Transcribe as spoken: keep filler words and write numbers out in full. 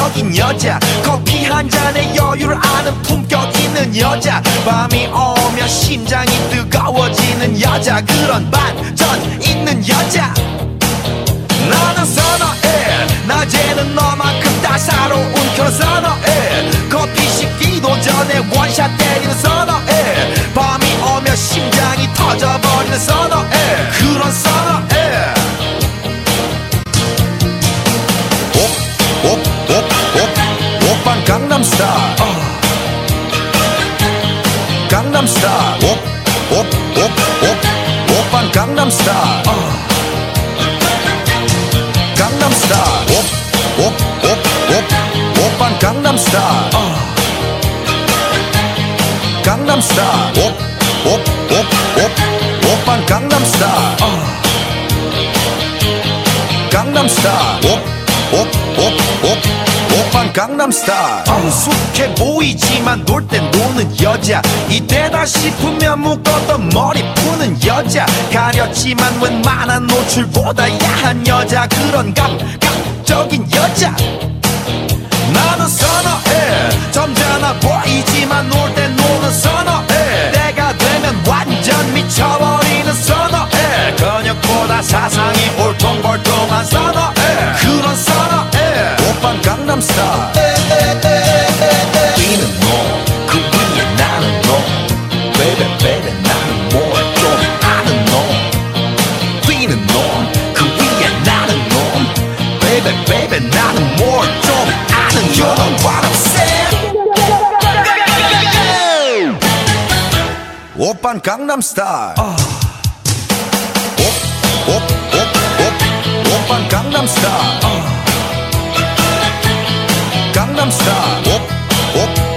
매력적인 여자, 커피 한 잔에 여유를 아는 품격 있는 여자, 밤이 오면 심장이 뜨거워지는 여자, 그런 반전 있는 여자 나는 선호해. 낮에는 너만큼 따사로운 그런 선호해. 커피 식기도 전에 원샷 때리는 선호해. 밤이 오면 심장이 터져버리는 선호해. 그런 선호해. 오빤 강남스타일 강남스타일 오빤 강남스타일 강남스타일 오빤 강남스타일 강남스타일 오빤 강남스타일 강남스타일 오빤 강남스타일. 성숙해 보이지만 놀 땐 노는 여자, 이때다 싶으면 묶었던 머리 푸는 여자, 가렸지만 웬만한 노출보다 야한 여자, 그런 감각적인 여자 나는 선호해. 점잖아 보이지만 놀 땐 노는 선호해. 때가 되면 완전 미쳐버리는 선호해. 근육보다 사상이 올통벌통한 선호해. 그런 선호해. 오빤 강남스타일. 뛰는 너, 그 위에 나는 너, baby baby 나는 뭘 좀 아는 너. 뛰는 너, 그 위에 나는 너, baby baby 나는 뭘 좀 아는 너. You know what I'm saying? 오빤 강남스타일. 오빤 강남스타일. 강남스타일.